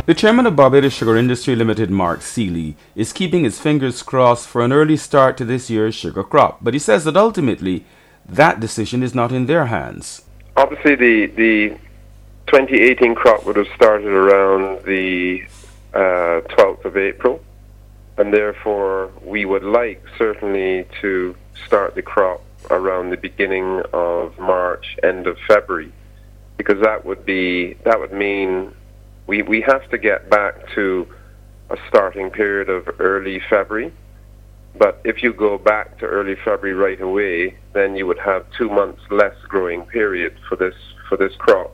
The chairman of Barbados Sugar Industry Limited, Mark Seeley, is keeping his fingers crossed for an early start to this year's sugar crop, but he says that ultimately that decision is not in their hands. Obviously, the 2018 crop would have started around the 12th of April, and therefore we would like certainly to start the crop around the beginning of March, end of February, because that would mean we have to get back to a starting period of early February. But if you go back to early February right away, then you would have 2 months less growing period for this crop.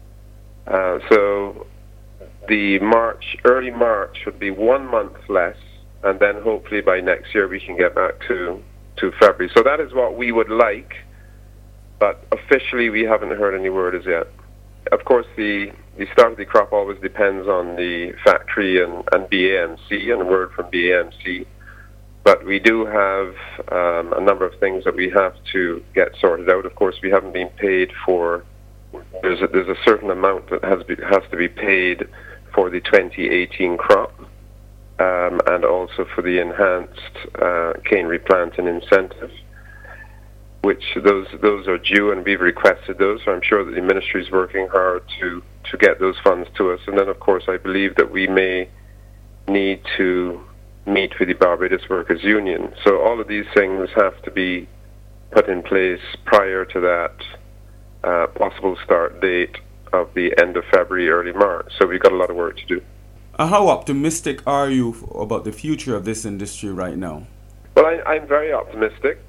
So the early March would be 1 month less, and then hopefully by next year we can get back to February. So that is what we would like, but officially we haven't heard any word as yet. Of course, the start of the crop always depends on the factory and BAMC and word from BAMC. But we do have a number of things that we have to get sorted out. Of course, we haven't been paid for. There's a certain amount that has to be paid for the 2018 crop, and also for the enhanced cane replanting incentive, which those are due, and we've requested those. So I'm sure that the ministry is working hard to get those funds to us. And then, of course, I believe that we may need to meet with the Barbados Workers Union. So all of these things have to be put in place prior to that possible start date of the end of February, early March. So we've got a lot of work to do. How optimistic are you about the future of this industry right now? Well, I'm very optimistic.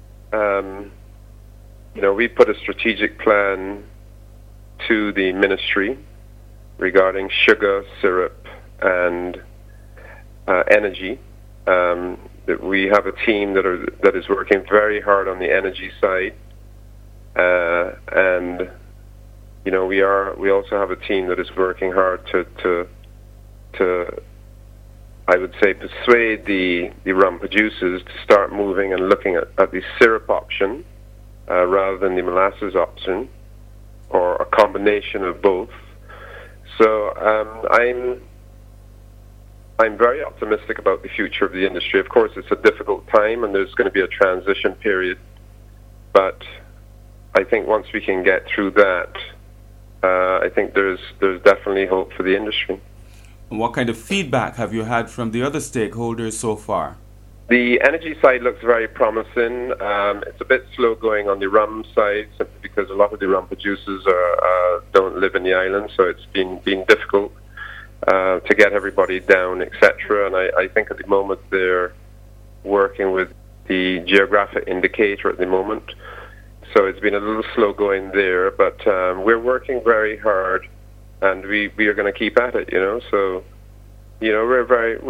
We put a strategic plan to the ministry regarding sugar, syrup, and energy. That we have a team that is working very hard on the energy side, and we also have a team that is working hard to I would say persuade the rum producers to start moving and looking at the syrup option rather than the molasses option, or a combination of both. So I'm very optimistic about the future of the industry. Of course, it's a difficult time, and there's going to be a transition period. But I think once we can get through that, I think there's definitely hope for the industry. And what kind of feedback have you had from the other stakeholders so far? The energy side looks very promising. It's a bit slow going on the rum side, simply because a lot of the rum producers don't live in the island, so it's been difficult to get everybody down, etc. And I think at the moment they're working with the geographic indicator at the moment. So it's been a little slow going there, but we're working very hard, and we are going to keep at it, So, we're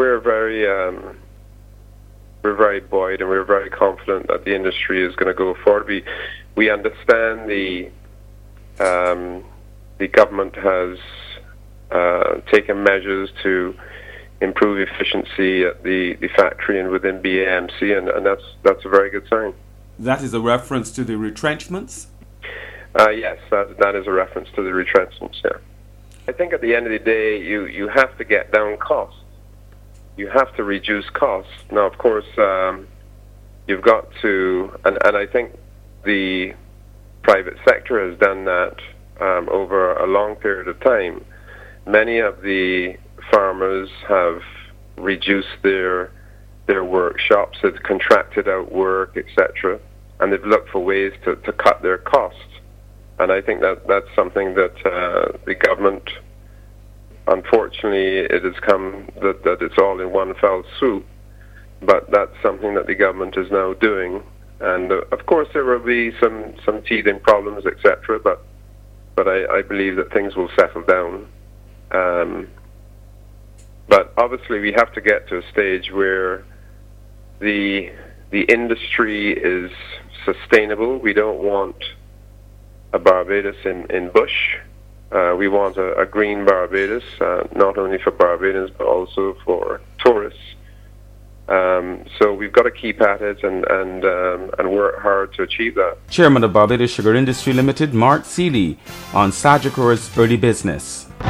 very buoyed, and we're very confident that the industry is going to go forward. We understand the government has taken measures to improve efficiency at the factory and within BAMC, and that's a very good sign. That is a reference to the retrenchments? Yes, that is a reference to the retrenchments, yeah. I think at the end of the day, you have to get down costs. You have to reduce costs. Now, of course, you've got to, and I think the private sector has done that over a long period of time. Many of the farmers have reduced their workshops, have contracted out work, etc., and they've looked for ways to cut their costs. And I think that's something that the government, unfortunately, it has come that it's all in one fell swoop, but that's something that the government is now doing. And of course there will be some teething problems, etc., but I believe that things will settle down. But obviously we have to get to a stage where the industry is sustainable. We don't want a Barbados in bush. We want a green Barbados, not only for Barbadians but also for tourists. So we've got to keep at it and work hard to achieve that. Chairman of Barbados Sugar Industry Limited, Mark Seeley, on Sagicor's Early Business.